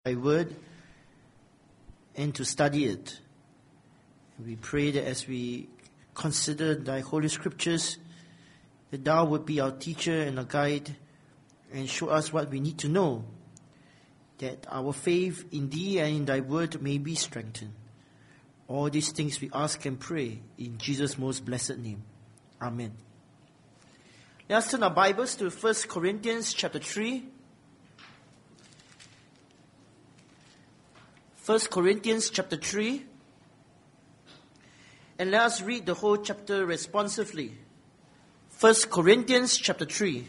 Thy word and to study it. We pray that as we consider Thy holy scriptures, that Thou would be our teacher and our guide and show us what we need to know, that our faith in Thee and in Thy word may be strengthened. All these things we ask and pray in Jesus' most blessed name. Amen. Let us turn our Bibles to 1 Corinthians chapter 3. 1 Corinthians chapter 3. And let us read the whole chapter responsively. 1 Corinthians chapter 3.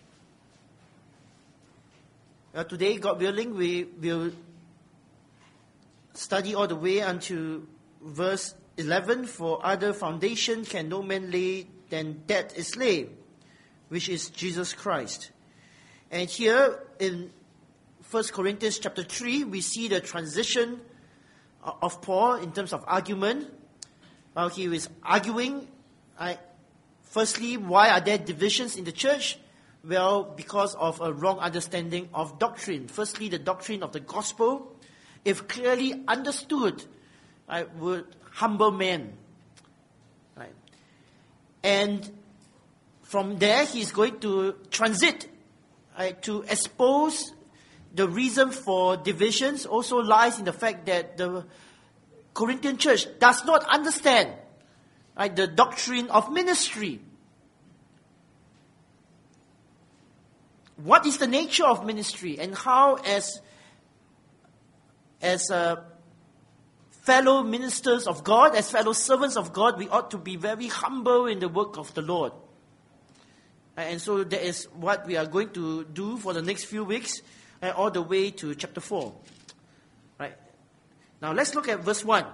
Today, God willing, we will study all the way unto verse 11. For other foundation can no man lay than that is laid, which is Jesus Christ. And here in 1 Corinthians chapter 3, we see the transition of Paul in terms of argument. While he is arguing, firstly, why are there divisions in the church? Well, because of a wrong understanding of doctrine. Firstly, the doctrine of the gospel, if clearly understood, would humble men. Right? And from there, he's going to transit to expose the reason for divisions also lies in the fact that the Corinthian church does not understand the doctrine of ministry. What is the nature of ministry, and how as fellow ministers of God, as fellow servants of God, we ought to be very humble in the work of the Lord. And so that is what we are going to do for the next few weeks, all the way to chapter 4. Right. Now let's look at verse 1.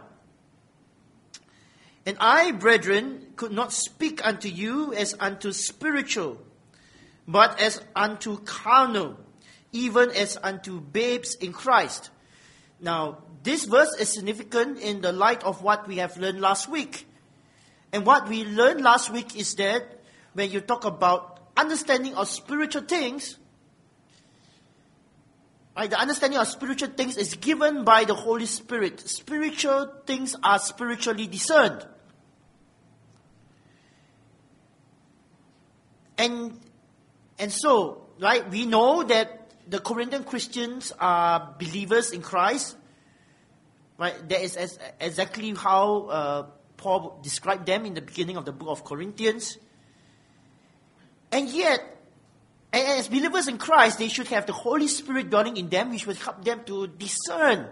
And I, brethren, could not speak unto you as unto spiritual, but as unto carnal, even as unto babes in Christ. Now, this verse is significant in the light of what we have learned last week. And what we learned last week is that when you talk about understanding of spiritual things, the understanding of spiritual things is given by the Holy Spirit. Spiritual things are spiritually discerned. And so, we know that the Corinthian Christians are believers in Christ. Right? That is exactly how Paul described them in the beginning of the book of Corinthians. And yet, as believers in Christ, they should have the Holy Spirit dwelling in them, which will help them to discern,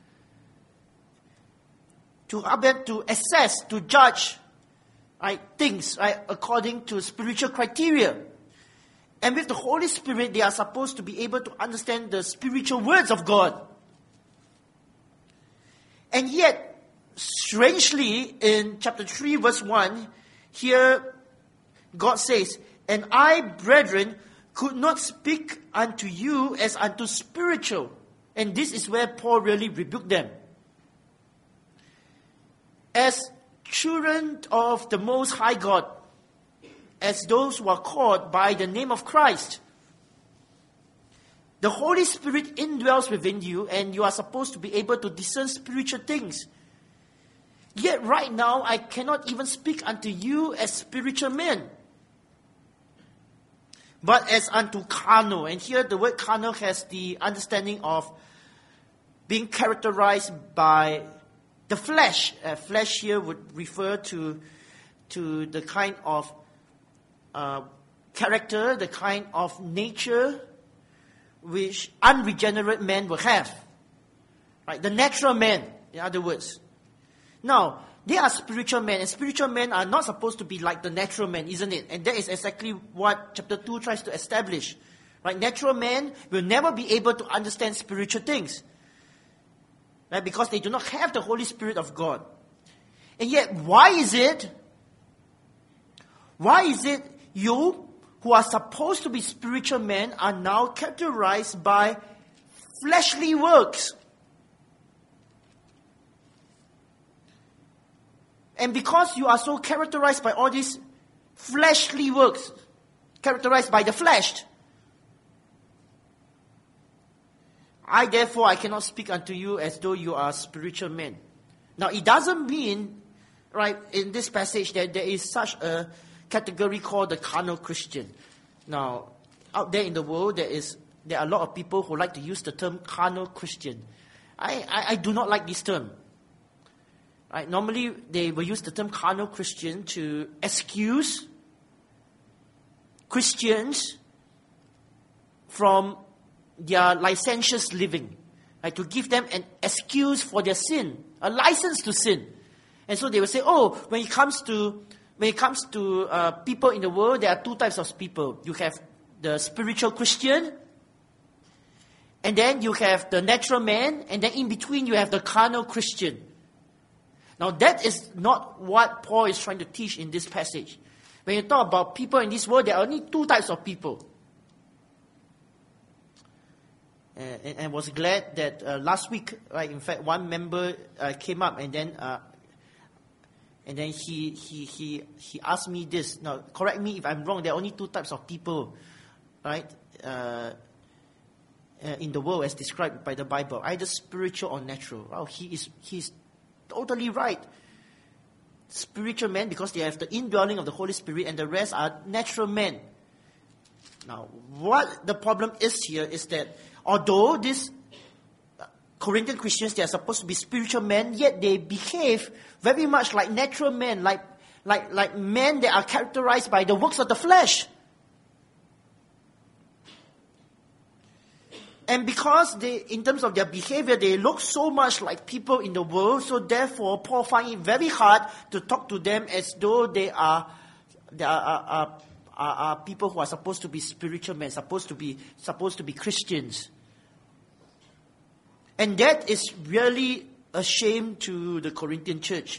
to help them to assess, to judge things according to spiritual criteria. And with the Holy Spirit, they are supposed to be able to understand the spiritual words of God. And yet, strangely, in chapter 3, verse 1, here God says, and I, brethren, could not speak unto you as unto spiritual. And this is where Paul really rebuked them. As children of the Most High God, as those who are called by the name of Christ, the Holy Spirit indwells within you, and you are supposed to be able to discern spiritual things. Yet right now, I cannot even speak unto you as spiritual men, but as unto carnal. And here the word carnal has the understanding of being characterized by the flesh. Flesh here would refer to the kind of character, the kind of nature which unregenerate men will have. Right? The natural man, in other words. Now, they are spiritual men, and spiritual men are not supposed to be like the natural man, isn't it? And that is exactly what chapter 2 tries to establish. Right? Natural men will never be able to understand spiritual things. Right? Because they do not have the Holy Spirit of God. And yet, why is it you, who are supposed to be spiritual men, are now characterized by fleshly works? And because you are so characterized by all these fleshly works, characterized by the flesh, Therefore, I cannot speak unto you as though you are spiritual men. Now, it doesn't mean, right, in this passage that there is such a category called the carnal Christian. Now, out there in the world, there are a lot of people who like to use the term carnal Christian. I do not like this term. Right? Normally, they will use the term carnal Christian to excuse Christians from their licentious living. Right? To give them an excuse for their sin, a license to sin. And so they will say, when it comes to people in the world, there are two types of people. You have the spiritual Christian, and then you have the natural man, and then in between you have the carnal Christian. Now that is not what Paul is trying to teach in this passage. When you talk about people in this world, there are only two types of people. And was glad that last week, right, in fact, one member came up and then he asked me this. Now, correct me if I'm wrong. There are only two types of people, right, in the world as described by the Bible, either spiritual or natural. Wow, he's totally right. Spiritual men, because they have the indwelling of the Holy Spirit, and the rest are natural men. Now, what the problem is here is that although these Corinthian Christians, they are supposed to be spiritual men, yet they behave very much like natural men, like men that are characterized by the works of the flesh. And because in terms of their behavior, they look so much like people in the world, so therefore Paul finds it very hard to talk to them as though they are people who are supposed to be spiritual men, supposed to be Christians. And that is really a shame to the Corinthian church.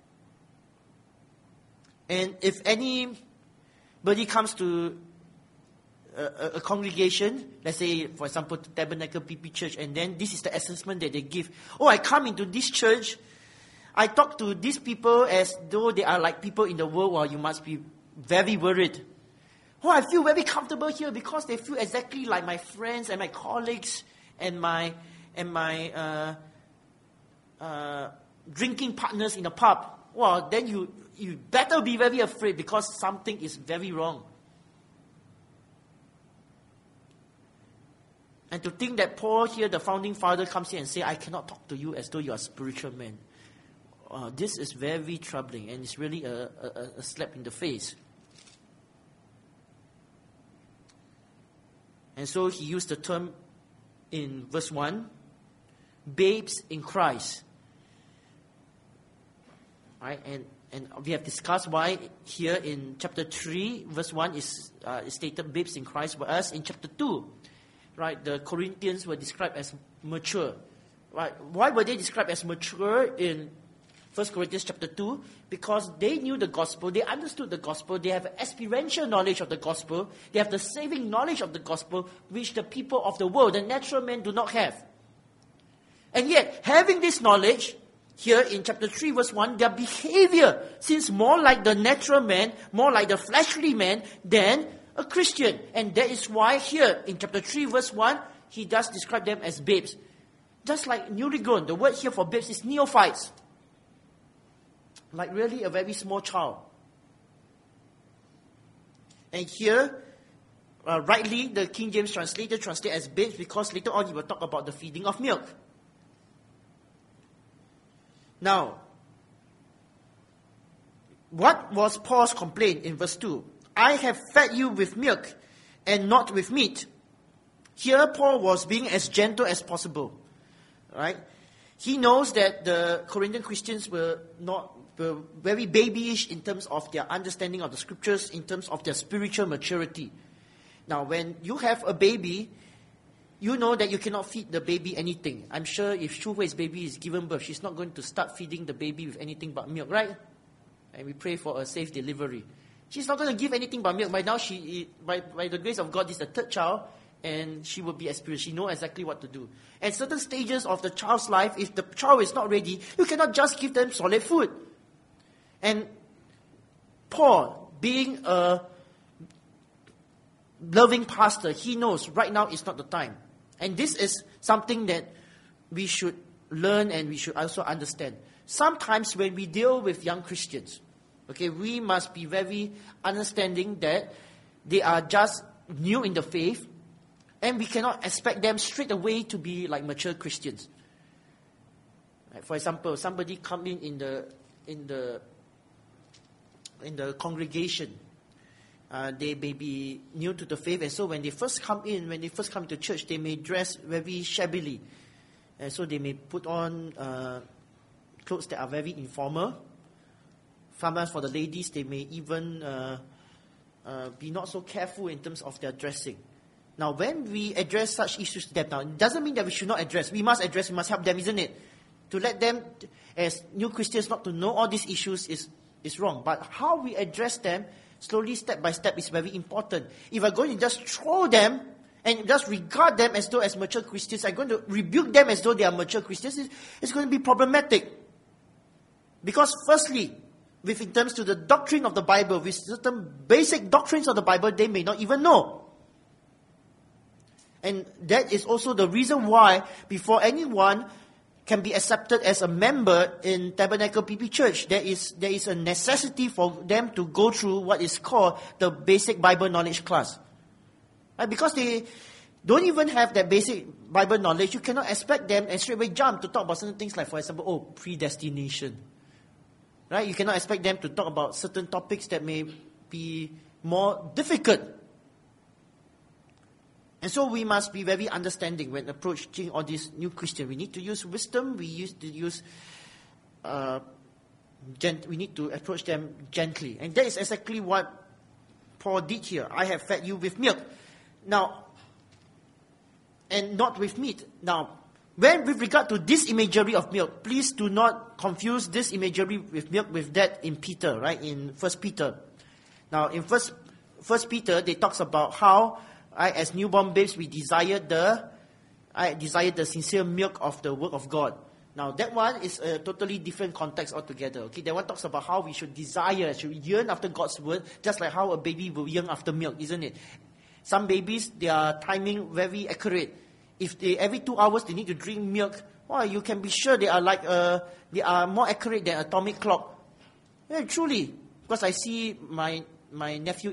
And if anybody comes to a congregation, let's say, for example, Tabernacle PP Church, and then this is the assessment that they give. I come into this church, I talk to these people as though they are like people in the world. You must be very worried. I feel very comfortable here because they feel exactly like my friends and my colleagues and my drinking partners in the pub. Then you better be very afraid because something is very wrong. And to think that Paul here, the founding father, comes here and say, I cannot talk to you as though you are a spiritual man. This is very troubling, and it's really a slap in the face. And so he used the term in verse 1, babes in Christ. Right? And we have discussed why here in chapter 3, verse 1 is stated babes in Christ, whereas in chapter 2, right, the Corinthians were described as mature. Right? Why were they described as mature in 1 Corinthians chapter 2? Because they knew the gospel, they understood the gospel, they have experiential knowledge of the gospel, they have the saving knowledge of the gospel, which the people of the world, the natural men, do not have. And yet, having this knowledge, here in chapter 3 verse 1, their behavior seems more like the natural man, more like the fleshly man, than a Christian. And that is why here in chapter 3 verse 1, he does describe them as babes. Just like newly grown, the word here for babes is neophytes. Like really a very small child. And here, rightly, the King James translator translate as babes because later on he will talk about the feeding of milk. Now, what was Paul's complaint in verse 2? I have fed you with milk and not with meat. Here Paul was being as gentle as possible. Right? He knows that the Corinthian Christians were very babyish in terms of their understanding of the scriptures, in terms of their spiritual maturity. Now, when you have a baby, you know that you cannot feed the baby anything. I'm sure if Shu Hui's baby is given birth, she's not going to start feeding the baby with anything but milk, right? And we pray for a safe delivery. She's not going to give anything but milk. By now, by the grace of God, this is the third child, and she will be experienced. She knows exactly what to do. At certain stages of the child's life, if the child is not ready, you cannot just give them solid food. And Paul, being a loving pastor, he knows right now is not the time. And this is something that we should learn and we should also understand. Sometimes when we deal with young Christians, okay, we must be very understanding that they are just new in the faith, and we cannot expect them straight away to be like mature Christians. Like for example, somebody come in the congregation. They may be new to the faith, and so when they first come to church, they may dress very shabbily, and so they may put on clothes that are very informal. Sometimes for the ladies, they may even be not so careful in terms of their dressing. Now, when we address such issues to them, now it doesn't mean that we should not address. We must address. We must help them, isn't it? To let them, as new Christians, not to know all these issues is wrong. But how we address them, slowly, step by step, is very important. If I'm going to just throw them and just regard them as though as mature Christians, I'm going to rebuke them as though they are mature Christians, it's going to be problematic. Because firstly, in terms to the doctrine of the Bible, with certain basic doctrines of the Bible, they may not even know. And that is also the reason why, before anyone can be accepted as a member in Tabernacle PP Church, there is a necessity for them to go through what is called the basic Bible knowledge class. Right? Because they don't even have that basic Bible knowledge, you cannot expect them and straight away jump to talk about certain things like, for example, predestination. Right? You cannot expect them to talk about certain topics that may be more difficult. And so we must be very understanding when approaching all these new Christians. We need to use wisdom. We need to approach them gently. And that is exactly what Paul did here. I have fed you with milk. Now, and not with meat. Now, with regard to this imagery of milk, please do not confuse this imagery with milk with that in Peter, right? In 1 Peter. Now, in First Peter, they talks about how, as newborn babes, we desire the sincere milk of the Word of God. Now, that one is a totally different context altogether. Okay, that one talks about how we should desire, should yearn after God's Word, just like how a baby will yearn after milk, isn't it? Some babies, their timing very accurate. If every 2 hours they need to drink milk, well, you can be sure they are more accurate than atomic clock. Yeah, truly, because I see my nephew.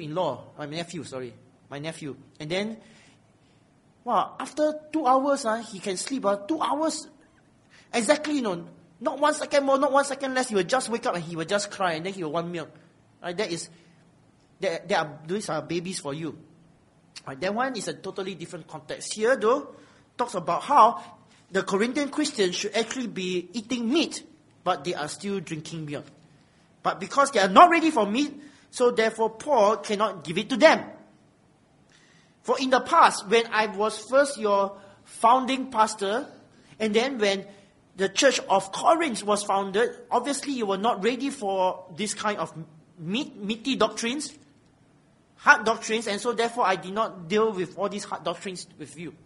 And then, wow, after 2 hours, he can sleep. 2 hours, exactly, not 1 second more, not 1 second less. He will just wake up and he will just cry, and then he will want milk. Right, these are babies for you. Right, that one is a totally different context. Here, though, talks about how the Corinthian Christians should actually be eating meat, but they are still drinking milk. But because they are not ready for meat, so therefore Paul cannot give it to them. For in the past, when I was first your founding pastor, and then when the church of Corinth was founded, obviously you were not ready for this kind of meaty doctrines, hard doctrines, and so therefore I did not deal with all these hard doctrines with you.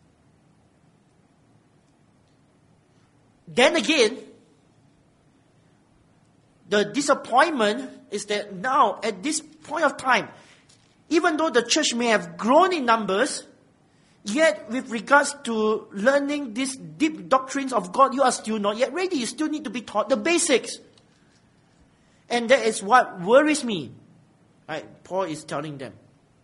Then again, the disappointment is that now, at this point of time, even though the church may have grown in numbers, yet with regards to learning these deep doctrines of God, you are still not yet ready. You still need to be taught the basics. And that is what worries me. Right? Paul is telling them.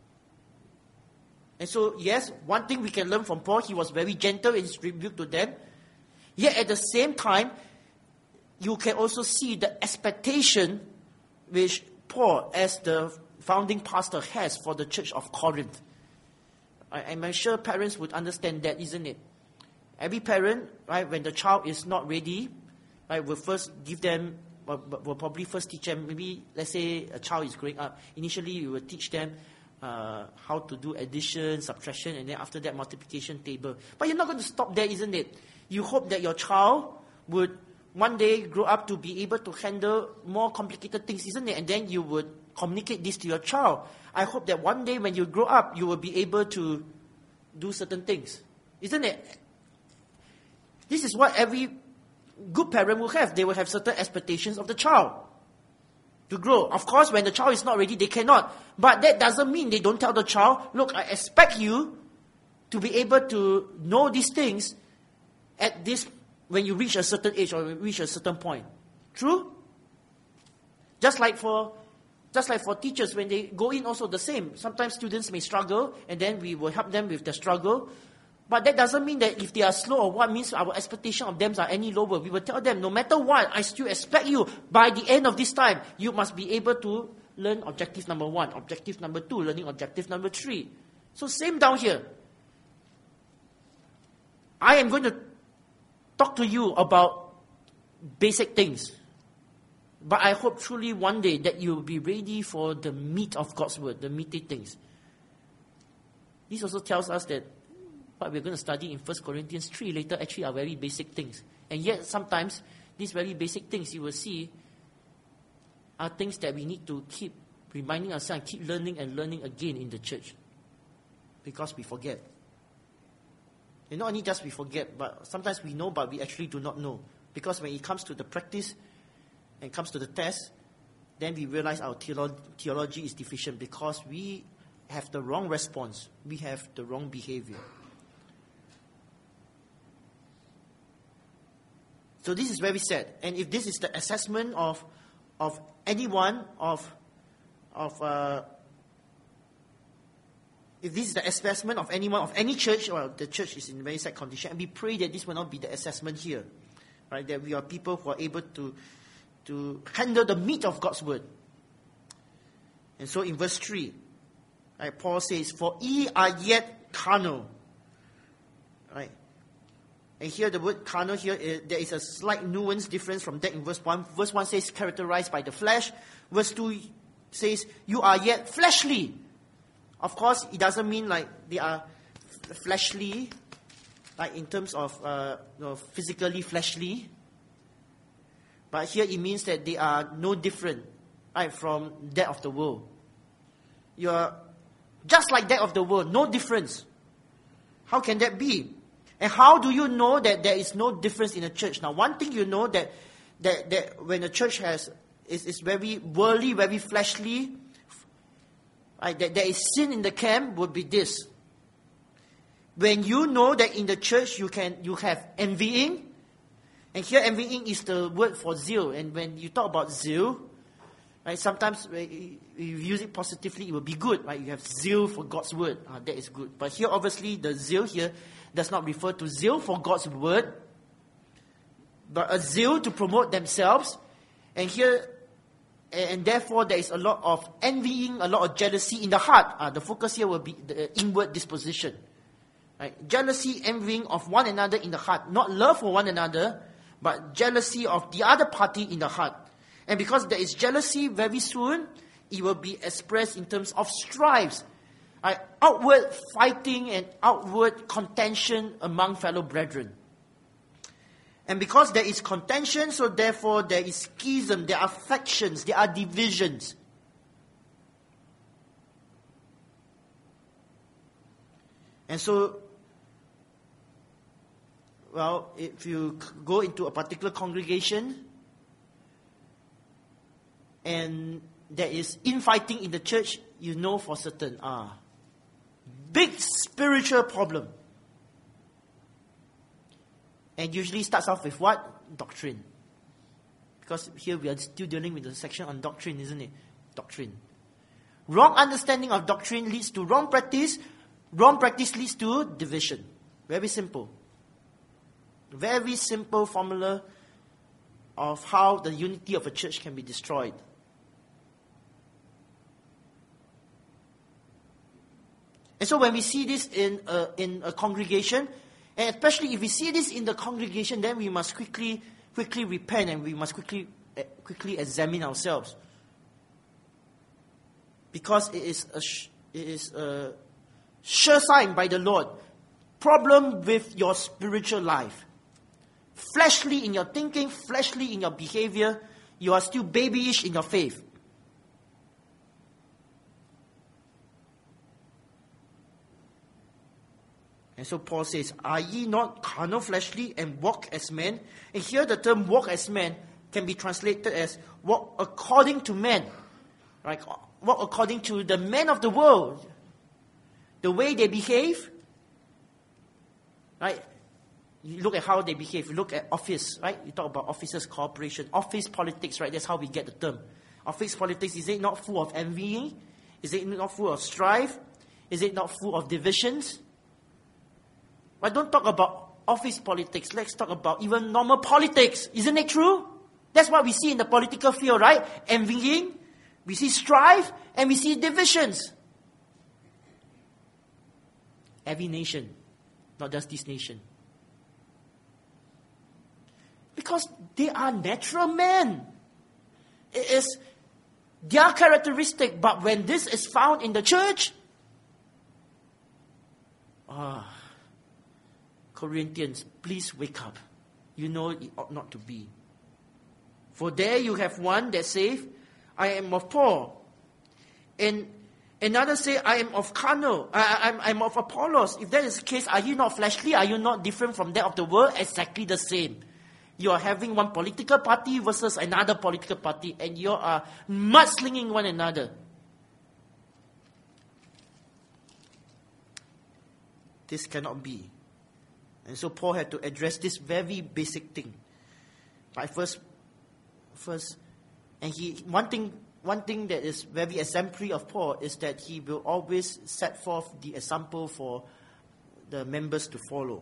And so, yes, one thing we can learn from Paul, he was very gentle in his rebuke to them. Yet at the same time, you can also see the expectation which Paul, as the founding pastor, has for the church of Corinth. I'm sure parents would understand that, isn't it? Every parent, right, when the child is not ready, right, will first give them, will probably first teach them, maybe, let's say a child is growing up. Initially, you will teach them how to do addition, subtraction, and then after that, multiplication table. But you're not going to stop there, isn't it? You hope that your child would one day grow up to be able to handle more complicated things, isn't it? And then you would communicate this to your child. I hope that one day when you grow up, you will be able to do certain things. Isn't it? This is what every good parent will have. They will have certain expectations of the child to grow. Of course, when the child is not ready, they cannot. But that doesn't mean they don't tell the child, look, I expect you to be able to know these things at this, when you reach a certain age or reach a certain point. True? Just like for teachers, when they go in also the same. Sometimes students may struggle, and then we will help them with the struggle. But that doesn't mean that if they are slow or what means our expectation of them are any lower. We will tell them, no matter what, I still expect you, by the end of this time, you must be able to learn objective number 1, objective number 2, learning objective number 3. So same down here. I am going to talk to you about basic things. But I hope truly one day that you will be ready for the meat of God's word, the meaty things. This also tells us that what we're going to study in 1 Corinthians 3 later actually are very basic things. And yet sometimes these very basic things you will see are things that we need to keep reminding ourselves, keep learning and learning again in the church. Because we forget. And not only just we forget, but sometimes we know but we actually do not know. Because when it comes to the practice and comes to the test, then we realize our theology is deficient because we have the wrong response. We have the wrong behavior. So this is very sad. And if this is the assessment of anyone, if this is the assessment of anyone, of any church, well, the church is in a very sad condition. And we pray that this will not be the assessment here. Right? That we are people who are able to handle the meat of God's word. And so in verse 3, right, Paul says, "For ye are yet carnal." Right? And here the word carnal here, there is a slight nuance difference from that in verse 1. Verse 1 says characterized by the flesh. Verse 2 says you are yet fleshly. Of course, it doesn't mean like they are fleshly, like in terms of physically fleshly. But here it means that they are no different, right, from that of the world. You are just like that of the world, no difference. How can that be? And how do you know that there is no difference in a church? Now, one thing you know that when a church is very worldly, very fleshly, right, that there is sin in the camp would be this. When you know that in the church you have envying, and here envying is the word for zeal. And when you talk about zeal, right, sometimes if you use it positively, it will be good. Right? You have zeal for God's word. That is good. But here, obviously, the zeal here does not refer to zeal for God's word, but a zeal to promote themselves. And here, and therefore, there is a lot of envying, a lot of jealousy in the heart. The focus here will be the inward disposition. Right? Jealousy, envying of one another in the heart. Not love for one another, but jealousy of the other party in the heart. And because there is jealousy, very soon, it will be expressed in terms of strifes. Outward fighting and outward contention among fellow brethren. And because there is contention, so therefore there is schism, there are factions, there are divisions. And so, well, if you go into a particular congregation and there is infighting in the church, you know for certain, big spiritual problem. And usually starts off with what? Doctrine. Because here we are still dealing with the section on doctrine, isn't it? Doctrine. Wrong understanding of doctrine leads to wrong practice. Wrong practice leads to division. Very simple. Very simple formula of how the unity of a church can be destroyed. And so when we see this in a congregation, and especially if we see this in the congregation, then we must quickly repent and we must quickly examine ourselves. Because it is a sure sign by the Lord. Problem with your spiritual life. Fleshly in your thinking, fleshly in your behavior, you are still babyish in your faith. And so Paul says, "Are ye not carnal, fleshly, and walk as men?" And here the term walk as men can be translated as walk according to men. Right? Walk according to the men of the world. The way they behave, right? You look at how they behave. You look at office, right? You talk about officers' cooperation. Office politics, right? That's how we get the term. Office politics, is it not full of envy? Is it not full of strife? Is it not full of divisions? But don't talk about office politics. Let's talk about even normal politics. Isn't it true? That's what we see in the political field, right? Envying, we see strife, and we see divisions. Every nation, not just this nation. Because they are natural men. It is their characteristic. But when this is found in the church, Corinthians, please wake up. You know it ought not to be. For there you have one that says, I am of Paul. And another say, I am of carnal. I'm of Apollos. If that is the case, are you not fleshly? Are you not different from that of the world? Exactly the same. You are having one political party versus another political party, and you are mudslinging one another. This cannot be. And so Paul had to address this very basic thing. But first, and one thing that is very exemplary of Paul is that he will always set forth the example for the members to follow.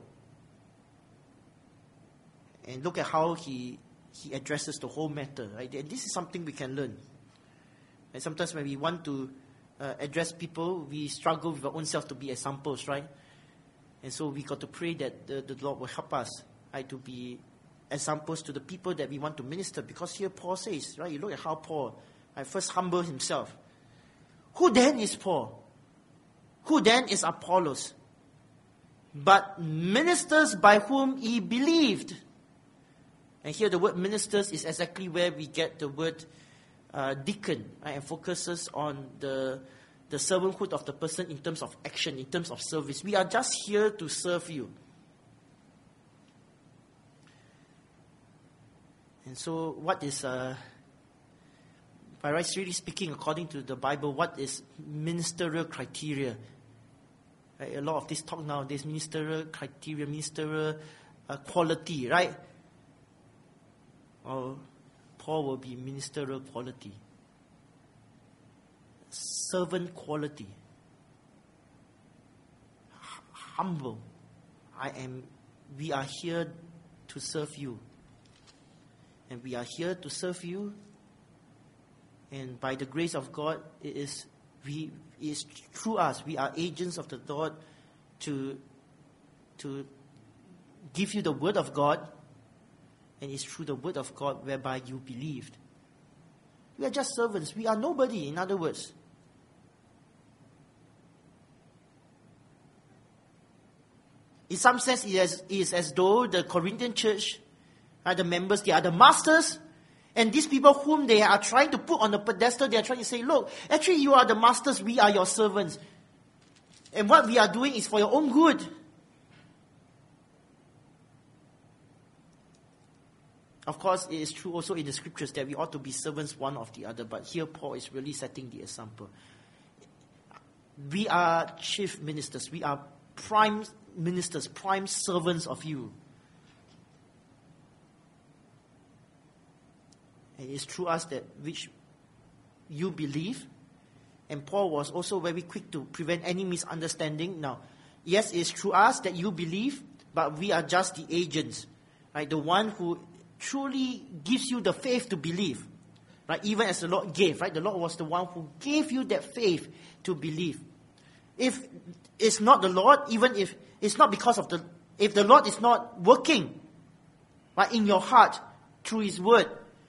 And look at how he addresses the whole matter. Right? And this is something we can learn. And sometimes when we want to address people, we struggle with our own self to be examples, right? And so we got to pray that the Lord will help us, right, to be examples to the people that we want to minister. Because here Paul says, right, you look at how Paul first humbled himself. Who then is Paul? Who then is Apollos? But ministers by whom he believed. And here the word ministers is exactly where we get the word deacon, right, and focuses on the servanthood of the person in terms of action, in terms of service. We are just here to serve you. And so what is, by really speaking, according to the Bible, what is ministerial criteria? Right? A lot of this talk nowadays, ministerial criteria, ministerial quality, right? Or Paul will be ministerial quality. Servant quality. Humble. We are here to serve you. And we are here to serve you. And by the grace of God, it is through us. We are agents of the Lord to give you the word of God. And it's through the word of God whereby you believed. We are just servants. We are nobody, in other words. In some sense, it is as though the Corinthian church, the members, they are the masters. And these people whom they are trying to put on the pedestal, they are trying to say, look, actually you are the masters, we are your servants. And what we are doing is for your own good. Of course, it is true also in the scriptures that we ought to be servants one of the other. But here Paul is really setting the example. We are chief ministers. We are prime ministers, prime servants of you. And it's through us that which you believe. And Paul was also very quick to prevent any misunderstanding. Now, yes, it's through us that you believe, but we are just the agents. Right? The one who truly gives you the faith to believe. Right? Even as the Lord gave. Right? The Lord was the one who gave you that faith to believe. If it's not the Lord, even if it's not because of if the Lord is not working, right, in your heart through His word,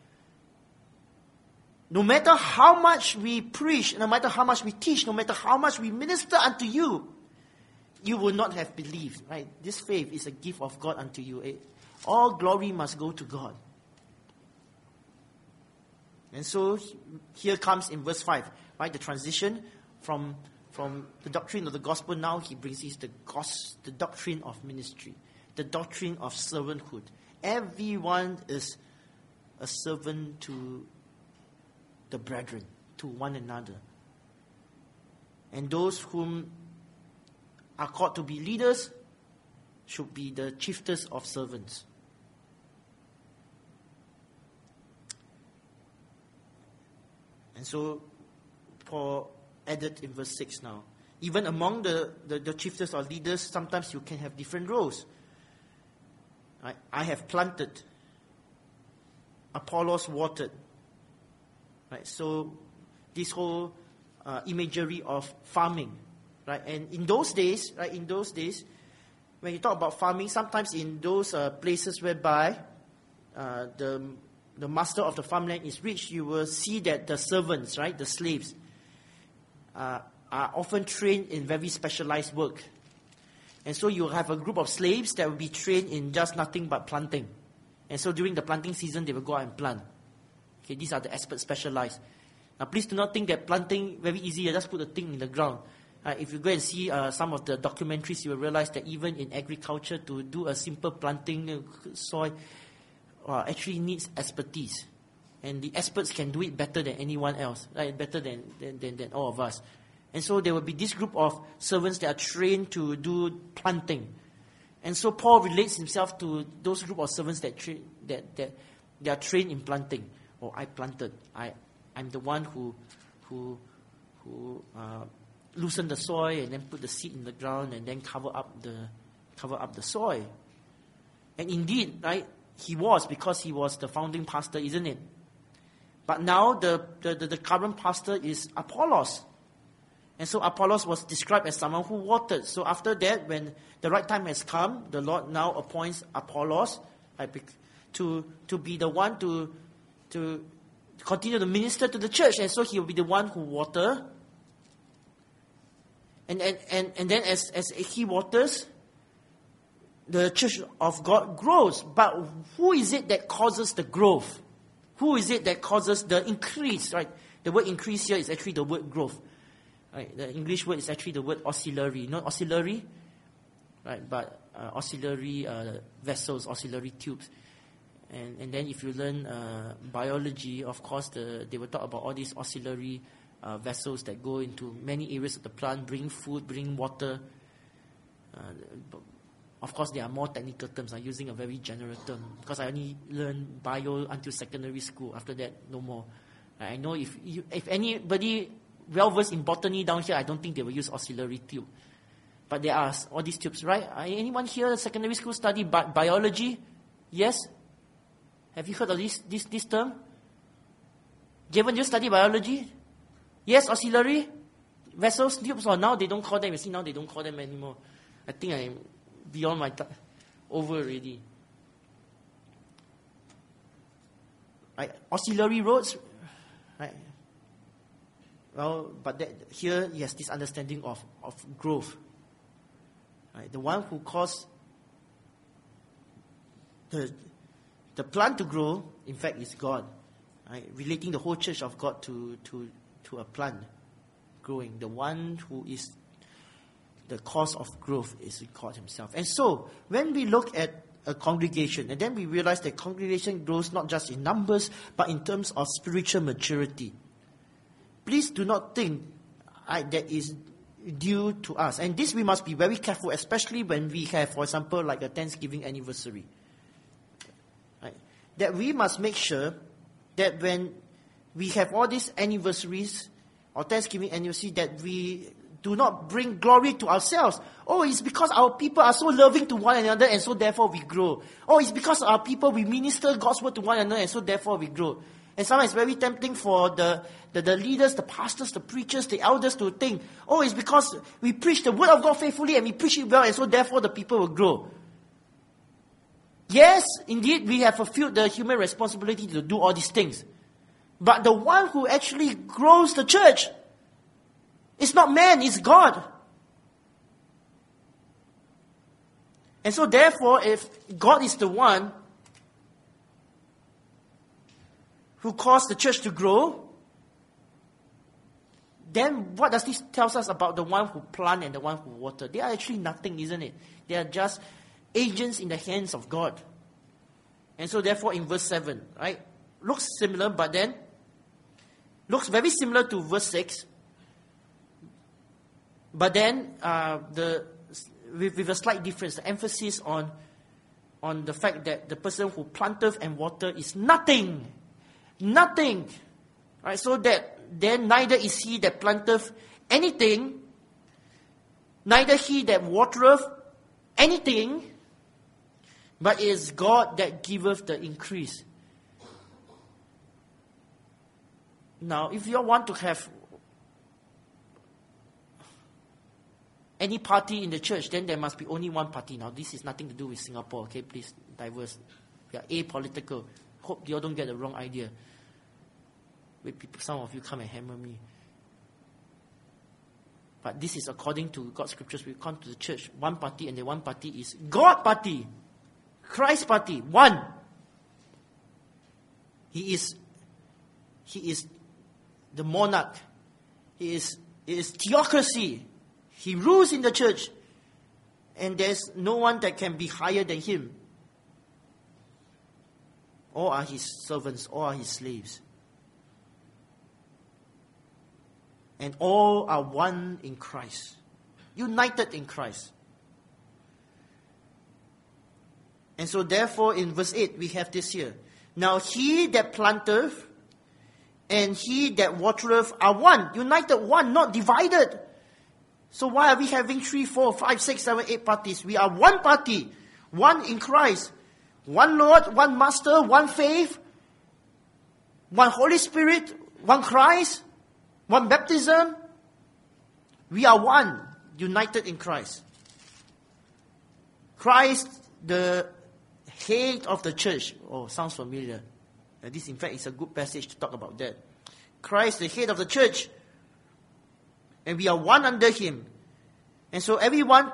no matter how much we preach, no matter how much we teach, no matter how much we minister unto you, you will not have believed. Right? This faith is a gift of God unto you. All glory must go to God. And so here comes in verse 5, right, the transition from the doctrine of the gospel. Now he brings the doctrine of ministry, the doctrine of servanthood. Everyone is a servant to the brethren, to one another. And those whom are called to be leaders, should be the chiefest of servants. And so Paul added in verse 6 now, even among the chiefest or leaders, sometimes you can have different roles. Right? I have planted, Apollos watered. Right? So this whole imagery of farming, right? And in those days, when you talk about farming, sometimes in those places whereby the master of the farmland is rich, you will see that the servants, right, the slaves, are often trained in very specialized work. And so you have a group of slaves that will be trained in just nothing but planting. And so during the planting season, they will go out and plant. Okay, these are the experts specialized. Now please do not think that planting very easy, you just put a thing in the ground. If you go and see some of the documentaries, you will realize that even in agriculture, to do a simple planting soil actually needs expertise. And the experts can do it better than anyone else, right? Better than all of us. And so there will be this group of servants that are trained to do planting. And so Paul relates himself to those group of servants that are trained in planting. Oh, I planted. I'm the one who loosen the soil and then put the seed in the ground and then cover up the soil. And indeed, right, he was, because he was the founding pastor, isn't it? But now the current pastor is Apollos. And so Apollos was described as someone who watered. So after that, when the right time has come, the Lord now appoints Apollos to be the one to continue to minister to the church. And so he will be the one who water. And then as he waters, the church of God grows. But who is it that causes the growth? Who is it that causes the increase? Right? The word increase here is actually the word growth. Right? The English word is actually the word auxiliary. Not auxiliary, right? But auxiliary vessels, auxiliary tubes. And then if you learn biology, of course, they will talk about all these auxiliary vessels that go into many areas of the plant, bring food, bring water. Of course, there are more technical terms. I'm using a very general term because I only learned bio until secondary school. After that, no more. I know if anybody well-versed in botany down here, I don't think they will use auxiliary tube. But there are all these tubes, right? Anyone here secondary school study biology? Yes? Have you heard of this term? Given you study biology? Yes, auxiliary vessels, tubes, or now they don't call them. You see, now they don't call them anymore. I think I'm beyond my time. Over already. Right? Auxiliary roads, right? Well, but here he has this understanding of growth. Right? The one who caused the plant to grow, in fact, is God. Right? Relating the whole church of God to a plant growing. The one who is the cause of growth is God himself. And so, when we look at a congregation, and then we realize that congregation grows not just in numbers, but in terms of spiritual maturity. Please do not think that is due to us. And this we must be very careful, especially when we have, for example, like a Thanksgiving anniversary. Right? That we must make sure that when we have all these anniversaries or Thanksgiving anniversary, that we do not bring glory to ourselves. Oh, it's because our people are so loving to one another and so therefore we grow. Oh, it's because our people, we minister God's word to one another and so therefore we grow. And sometimes it's very tempting for the leaders, the pastors, the preachers, the elders to think, oh, it's because we preach the word of God faithfully and we preach it well and so therefore the people will grow. Yes, indeed, we have fulfilled the human responsibility to do all these things. But the one who actually grows the church, it's not man, it's God. And so therefore, if God is the one who caused the church to grow, then what does this tell us about the one who plant and the one who water? They are actually nothing, isn't it? They are just agents in the hands of God. And so therefore in verse 7, right, looks similar, but then looks very similar to verse 6. But then with a slight difference. The emphasis on the fact that the person who planteth and water is nothing. Nothing. Right? So that then neither is he that planteth anything, neither he that watereth anything, but it is God that giveth the increase. Now, if you want to have any party in the church, then there must be only one party. Now, this is nothing to do with Singapore, okay? Please, diverse. We are apolitical. Hope you all don't get the wrong idea. Some of you come and hammer me. But this is according to God's scriptures. We come to the church, one party, and the one party is God party. Christ party, one. He is the monarch. It is theocracy. He rules in the church. And there's no one that can be higher than him. All are his servants, all are his slaves. And all are one in Christ. United in Christ. And so therefore in verse 8 we have this here. Now he that planteth and he that watereth are one. United, one, not divided. So why are we having 3, 4, 5, 6, 7, 8 parties? We are one party. One in Christ. One Lord, one Master, one faith. One Holy Spirit, one Christ. One baptism. We are one, united in Christ. Christ, the head of the church. Oh, sounds familiar. This, in fact, is a good passage to talk about that. Christ, the head of the church. And we are one under him. And so everyone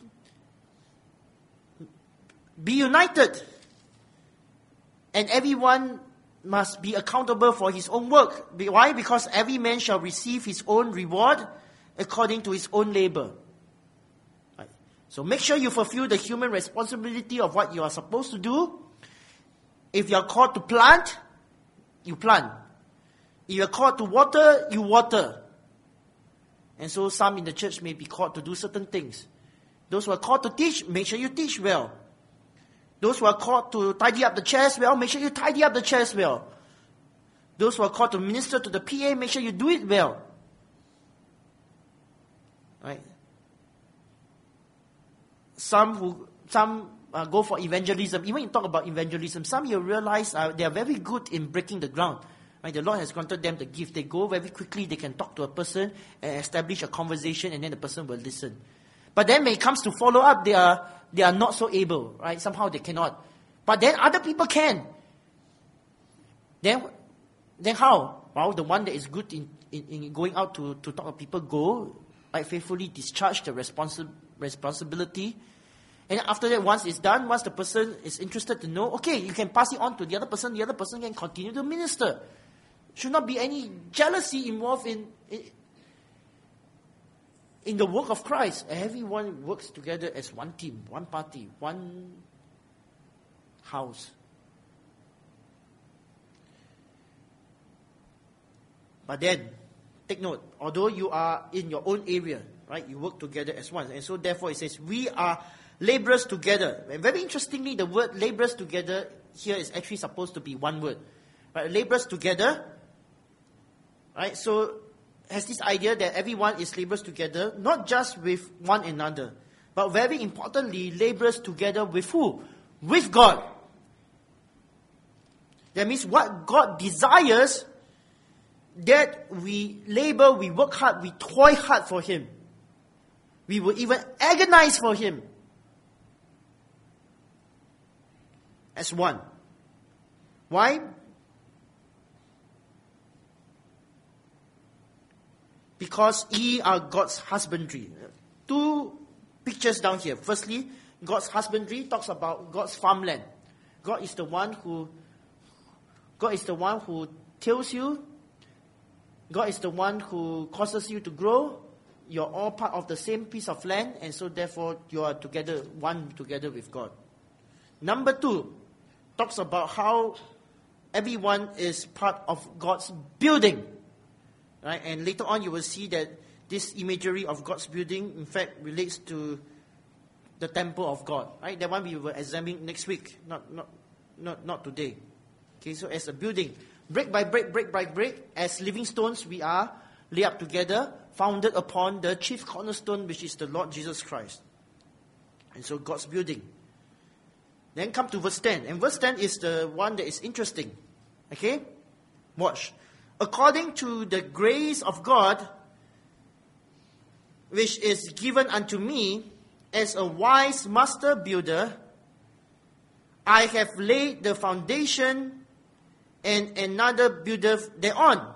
be united. And everyone must be accountable for his own work. Why? Because every man shall receive his own reward according to his own labor. Right. So make sure you fulfill the human responsibility of what you are supposed to do. If you are called to plant, you plant. If you are called to water, you water. And so some in the church may be called to do certain things. Those who are called to teach, make sure you teach well. Those who are called to tidy up the chairs well, make sure you tidy up the chairs well. Those who are called to minister to the PA, make sure you do it well. Right? Some go for evangelism. Even you talk about evangelism, some you realize they are very good in breaking the ground. Right? The Lord has granted them the gift. They go very quickly, they can talk to a person and establish a conversation, and then the person will listen. But then when it comes to follow up, they are not so able, right? Somehow they cannot. But then other people can. Then how? Well, the one that is good in going out to talk to people go, right, faithfully discharge the responsibility. And after that, once it's done, once the person is interested to know, okay, you can pass it on to the other person can continue to minister. Should not be any jealousy involved in the work of Christ. Everyone works together as one team, one party, one house. But then, take note, although you are in your own area, right, you work together as one. And so therefore it says, we are laborers together. And very interestingly, the word laborers together here is actually supposed to be one word. Right? Laborers together, right, so has this idea that everyone is laborers together, not just with one another, but very importantly, laborers together with who? With God. That means what God desires, that we labor, we work hard, we toil hard for Him. We will even agonize for Him. As one. Why? Because ye are God's husbandry. Two pictures down here. Firstly, God's husbandry talks about God's farmland. God is the one who tills you. God is the one who causes you to grow. You're all part of the same piece of land, and so therefore you are together, one together with God. Number 2 talks about how everyone is part of God's building. Right? And later on you will see that this imagery of God's building, in fact, relates to the temple of God. Right? That one we will examine next week, not today. Okay, so as a building, brick by brick, as living stones, we are laid up together, founded upon the chief cornerstone, which is the Lord Jesus Christ. And so God's building. Then come to verse 10. And verse 10 is the one that is interesting. Okay? Watch. According to the grace of God, which is given unto me, as a wise master builder, I have laid the foundation, and another buildeth thereon.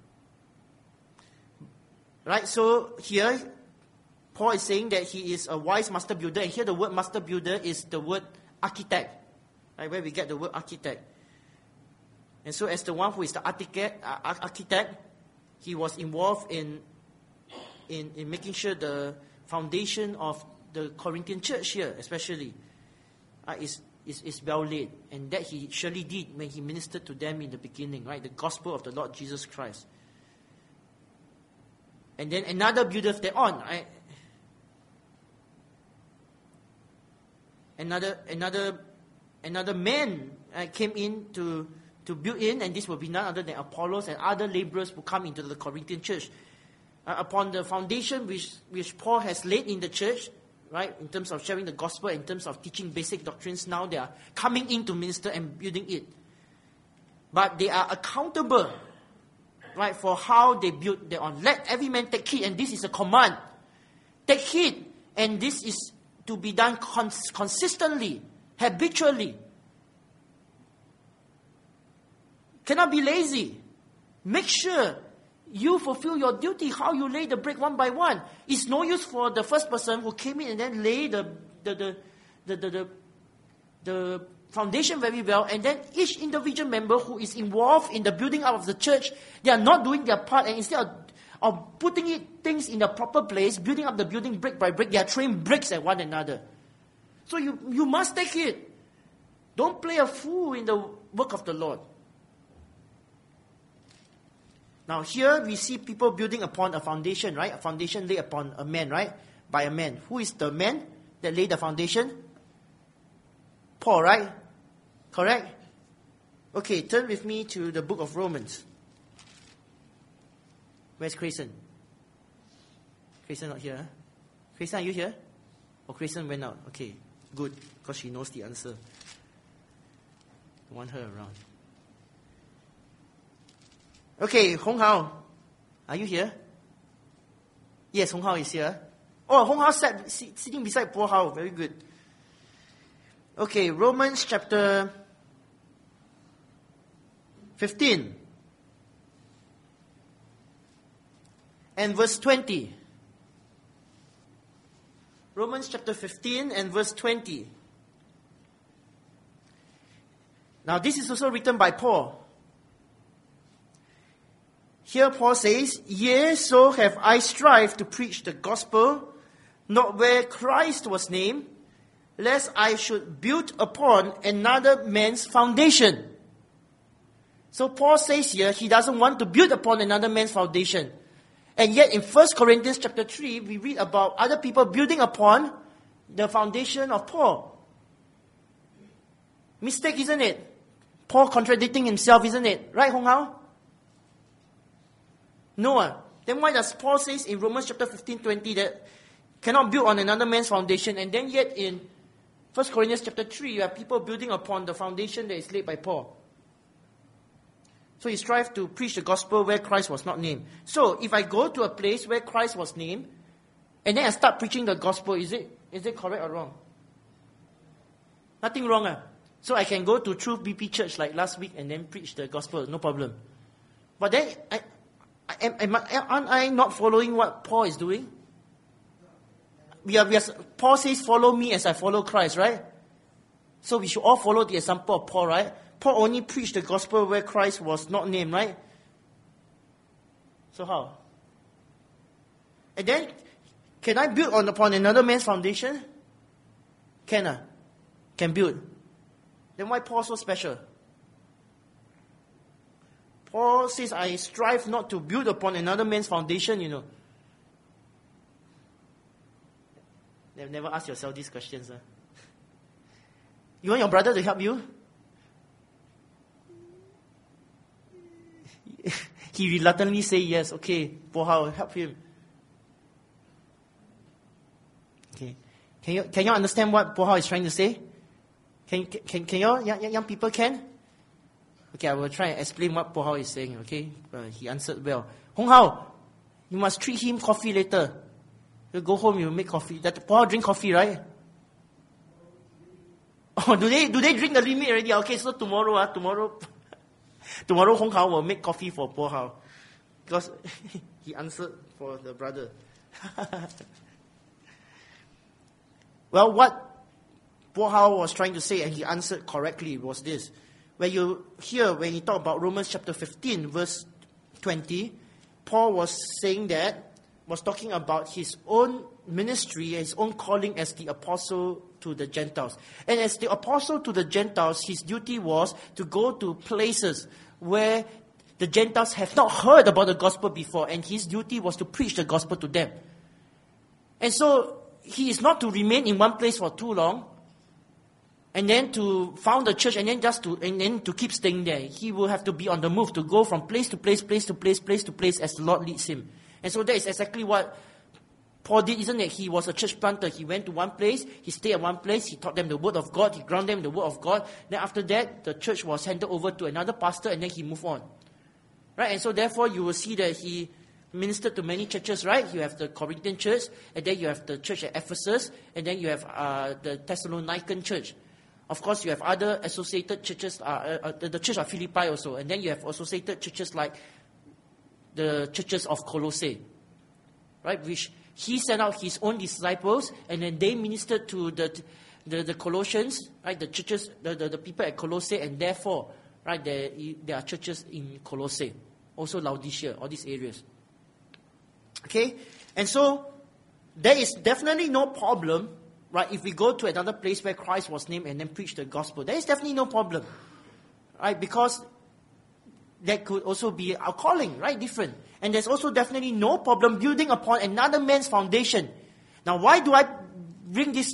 Right? So here, Paul is saying that he is a wise master builder. And here the word master builder is the word architect. Right? Where we get the word architect. And so as the one who is the architect, he was involved in making sure the foundation of the Corinthian church here, especially, is well laid. And that he surely did when he ministered to them in the beginning, right? The gospel of the Lord Jesus Christ. And then another buildeth thereon, right? Another man came in to build in, and this will be none other than Apollos and other laborers who come into the Corinthian church. Upon the foundation which Paul has laid in the church, right, in terms of sharing the gospel, in terms of teaching basic doctrines, now they are coming in to minister and building it. But they are accountable, right, for how they build thereon. Let every man take heed, and this is a command. Take heed, and this is to be done consistently, habitually. Cannot be lazy. Make sure you fulfill your duty, how you lay the brick one by one. It's no use for the first person who came in and then lay the foundation very well, and then each individual member who is involved in the building up of the church, they are not doing their part, and instead of putting things in the proper place, building up the building brick by brick, they are throwing bricks at one another. So you must take it. Don't play a fool in the work of the Lord. Now here we see people building upon a foundation, right? A foundation laid upon a man, right? By a man. Who is the man that laid the foundation? Paul, right? Correct? Okay, turn with me to the book of Romans. Where's Grayson? Grayson not here? Huh? Grayson, are you here? Oh, Grayson went out. Okay, good, because she knows the answer. I want her around. Okay, Hong Hao, are you here? Yes, Hong Hao is here. Oh, Hong Hao sitting beside Paul Hao. Very good. Okay, Romans chapter 15 and verse 20. Romans chapter 15 and verse 20. Now this is also written by Paul. Here Paul says, Yea, so have I strived to preach the gospel, not where Christ was named, lest I should build upon another man's foundation. So Paul says here, he doesn't want to build upon another man's foundation. And yet in 1 Corinthians chapter 3, we read about other people building upon the foundation of Paul. Mistake, isn't it? Paul contradicting himself, isn't it? Right, Hong Hao? No. Then why does Paul say in Romans chapter 15:20 that cannot build on another man's foundation, and then yet in 1 Corinthians chapter 3 you have people building upon the foundation that is laid by Paul? So he strived to preach the gospel where Christ was not named. So if I go to a place where Christ was named, and then I start preaching the gospel, is it correct or wrong? Nothing wrong. So I can go to Truth BP Church like last week and then preach the gospel, no problem. But then, aren't I not following what Paul is doing? Paul says, follow me as I follow Christ, right? So we should all follow the example of Paul, right? Paul only preached the gospel where Christ was not named, right? So how? And then, can I build upon another man's foundation? Can build. Then why Paul so special? Paul says, I strive not to build upon another man's foundation, Never ask yourself these questions. You want your brother to help you? He reluctantly say yes. Okay, Bo Hao, help him. Okay, can you understand what Bo Hao is trying to say? Can you young people can? Okay, I will try and explain what Bo Hao is saying. Okay, he answered well. Hong Hao, you must treat him coffee later. You go home, you make coffee. That Bo Hao drink coffee, right? Oh, do they drink the limit already? Okay, so tomorrow, tomorrow Hong Hao will make coffee for Bo Hao. Because he answered for the brother. Well, what Bo Hao was trying to say, and he answered correctly, was this. When he talked about Romans chapter 15, verse 20, Paul was talking about his own ministry, his own calling as the apostle to the Gentiles. And as the apostle to the Gentiles, his duty was to go to places where the Gentiles have not heard about the gospel before, and his duty was to preach the gospel to them. And so, he is not to remain in one place for too long, and then to found a church, and then to keep staying there. He will have to be on the move, to go from place to place, place to place, place to place, as the Lord leads him. And so that is exactly what Paul did, isn't it? He was a church planter. He went to one place, he stayed at one place, he taught them the word of God, he grounded them in the word of God. Then after that, the church was handed over to another pastor, and then he moved on. Right? And so therefore, you will see that he ministered to many churches, right? You have the Corinthian church, and then you have the church at Ephesus, and then you have the Thessalonican church. Of course, you have other associated churches, the church of Philippi also, and then you have associated churches like the churches of Colossae, right? Which he sent out his own disciples, and then they ministered to the Colossians, right? The churches, the people at Colossae, and therefore, right, there are churches in Colossae, also Laodicea, all these areas. Okay, and so there is definitely no problem, right, if we go to another place where Christ was named and then preach the gospel. There is definitely no problem, right, because that could also be our calling, right, different. And there's also definitely no problem building upon another man's foundation. Now, why do I bring this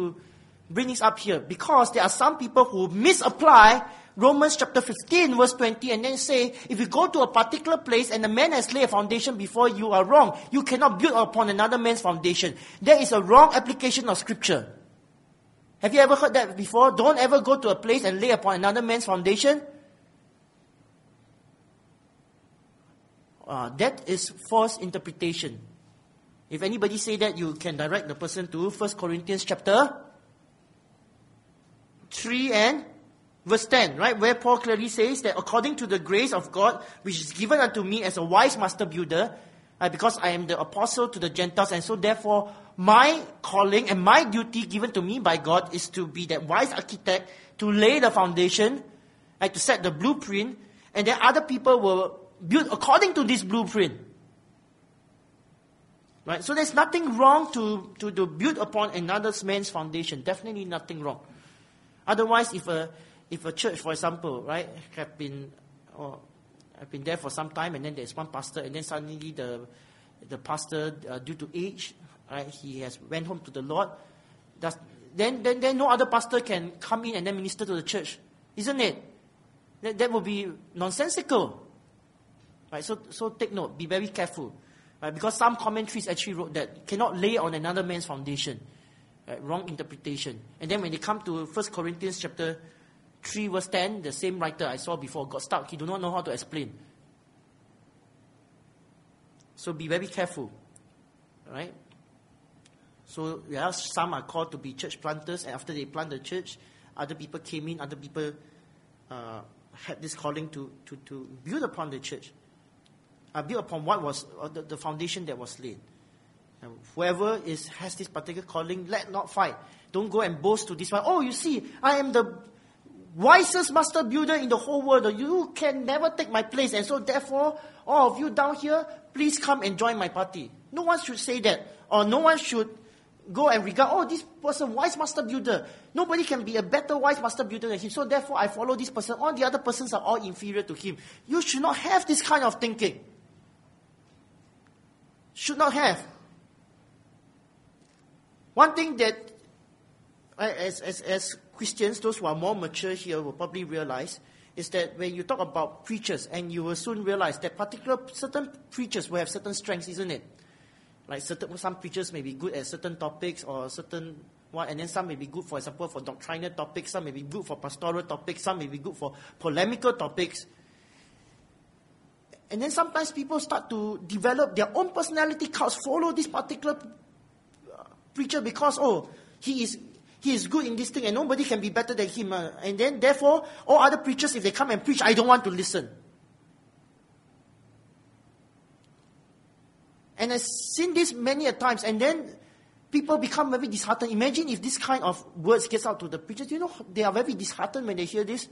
up here? Because there are some people who misapply Romans chapter 15 verse 20 and then say, if you go to a particular place and the man has laid a foundation before you, are wrong. You cannot build upon another man's foundation. That is a wrong application of scripture. Have you ever heard that before? Don't ever go to a place and lay upon another man's foundation. That is false interpretation. If anybody say that, you can direct the person to 1 Corinthians chapter 3 and verse 10, right? Where Paul clearly says that according to the grace of God, which is given unto me as a wise master builder, because I am the apostle to the Gentiles, and so therefore my calling and my duty given to me by God is to be that wise architect, to lay the foundation, to set the blueprint, and then other people will build according to this blueprint. Right? So there's nothing wrong to build upon another man's foundation. Definitely nothing wrong. Otherwise, if a church, for example, right, have been there for some time, and then there's one pastor, and then suddenly the pastor, due to age, right, he has went home to the Lord. Then no other pastor can come in and then minister to the church, isn't it? That would be nonsensical. Right, so take note, be very careful. Right, because some commentaries actually wrote that cannot lay on another man's foundation. Right, wrong interpretation. And then when they come to 1 Corinthians chapter 3 verse 10, the same writer I saw before got stuck. He do not know how to explain. So be very careful. Right? So some are called to be church planters, and after they plant the church, other people came in, other people had this calling to build upon the church. Build upon what was the foundation that was laid. And whoever has this particular calling, let not fight. Don't go and boast to this one. Oh, you see, I am the wisest master builder in the whole world. You can never take my place. And so therefore, all of you down here, please come and join my party. No one should say that. Or no one should go and regard, this person, wise master builder. Nobody can be a better wise master builder than him. So therefore, I follow this person. All the other persons are all inferior to him. You should not have this kind of thinking. Should not have. One thing that, as Christians, those who are more mature here will probably realize, is that when you talk about preachers, and you will soon realize that certain preachers will have certain strengths, isn't it? Like some preachers may be good at certain topics or certain one, and then some may be good, for example, for doctrinal topics, some may be good for pastoral topics, some may be good for polemical topics. And then sometimes people start to develop their own personality cults, follow this particular preacher because, he is good in this thing and nobody can be better than him. And then therefore, all other preachers, if they come and preach, I don't want to listen. And I've seen this many a times, and then people become very disheartened. Imagine if this kind of words gets out to the preachers. They are very disheartened when they hear this.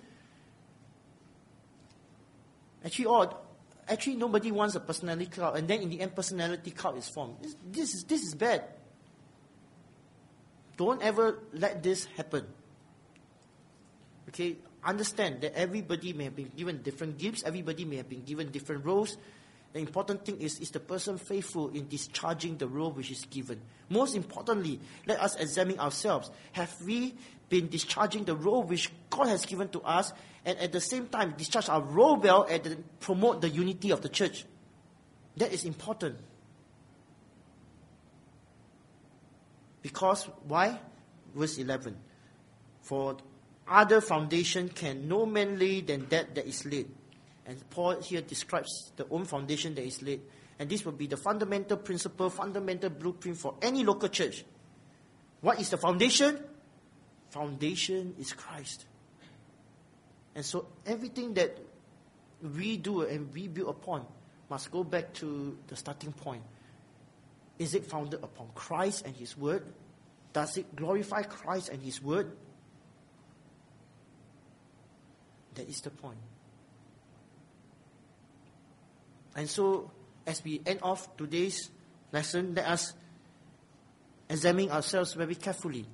Actually, nobody wants a personality cult, and then in the end, personality cult is formed. This is bad. Don't ever let this happen. Okay, understand that everybody may have been given different gifts. Everybody may have been given different roles. The important thing is the person faithful in discharging the role which is given? Most importantly, let us examine ourselves. Have we been discharging the role which God has given to us, and at the same time discharge our role well and promote the unity of the church? That is important. Because, why? Verse 11. For other foundation can no man lay than that is laid. And Paul here describes the own foundation that is laid. And this will be the fundamental principle, fundamental blueprint for any local church. What is the foundation? Foundation is Christ. And so everything that we do and we build upon must go back to the starting point. Is it founded upon Christ and His Word? Does it glorify Christ and His Word? That is the point. And so, as we end off today's lesson, let us examine ourselves very carefully.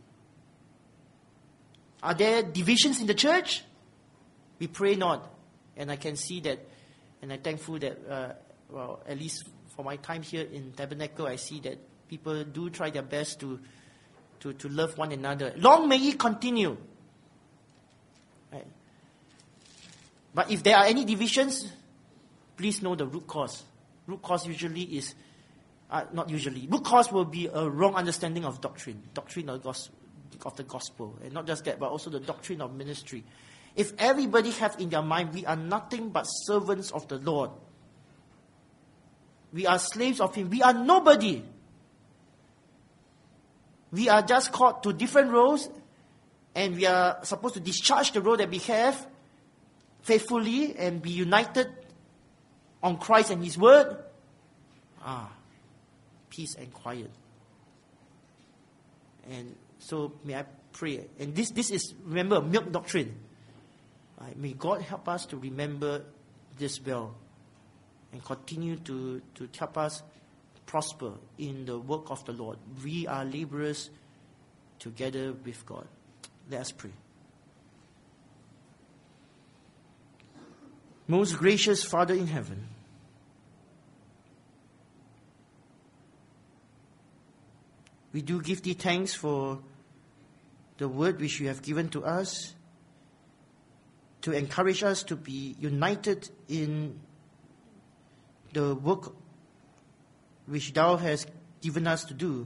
Are there divisions in the church? We pray not. And I can see that, and I'm thankful that, at least for my time here in Tabernacle, I see that people do try their best to love one another. Long may it continue. Right? But if there are any divisions, please know the root cause. Root cause usually is, root cause will be a wrong understanding of doctrine of the gospel. And not just that, but also the doctrine of ministry. If everybody have in their mind, we are nothing but servants of the Lord. We are slaves of Him. We are nobody. We are just called to different roles, and we are supposed to discharge the role that we have faithfully and be united on Christ and His Word. Peace and quiet. And so may I pray. And this is, remember, milk doctrine. May God help us to remember this well and continue to help us prosper in the work of the Lord. We are laborers together with God. Let us pray. Most gracious Father in heaven, we do give Thee thanks for the word which You have given to us to encourage us to be united in the work which Thou hast given us to do.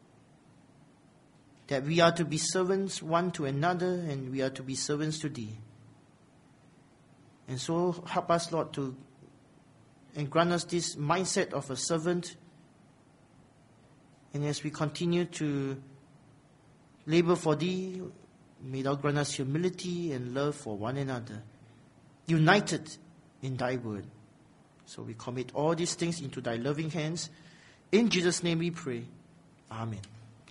That we are to be servants one to another, and we are to be servants to Thee. And so help us, Lord, and grant us this mindset of a servant. And as we continue to labor for Thee, may Thou grant us humility and love for one another, united in Thy word. So we commit all these things into Thy loving hands. In Jesus' name we pray. Amen.